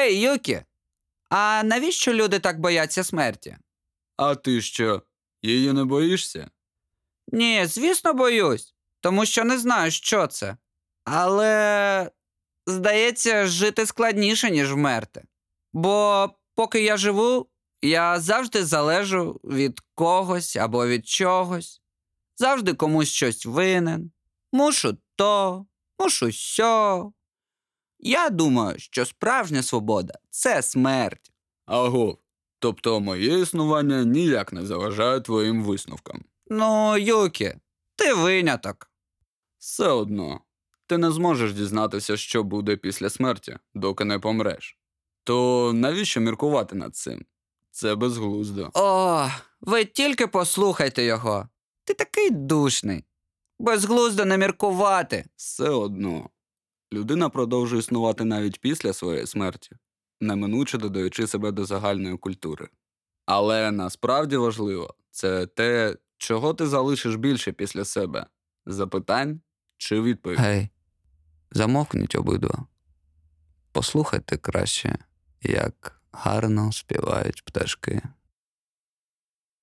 Гей, Юкі! А навіщо люди так бояться смерті? А ти що, її не боїшся? Ні, звісно, боюсь, тому що не знаю, що це. Але, здається, жити складніше, ніж вмерти. Бо поки я живу, я завжди залежу від когось або від чогось. Завжди комусь щось винен. Мушу то, мушу сьо. Я думаю, що справжня свобода – це смерть. Агов, тобто моє існування ніяк не заважає твоїм висновкам. Ну, Юкі, ти виняток. Все одно, ти не зможеш дізнатися, що буде після смерті, доки не помреш. То навіщо міркувати над цим? Це безглуздо. О, ви тільки послухайте його. Ти такий душний. Безглуздо не міркувати. Все одно. Людина продовжує існувати навіть після своєї смерті, неминуче додаючи себе до загальної культури. Але насправді важливо – це те, чого ти залишиш більше після себе – запитань чи відповідей. Гей, замовкніть обидва. Послухайте краще, як гарно співають пташки.